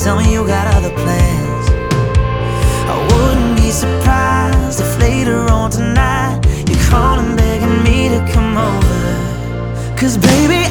tell me you got other plans. I wouldn't be surprised if later on tonight you're calling begging me to come over. 'Cause baby,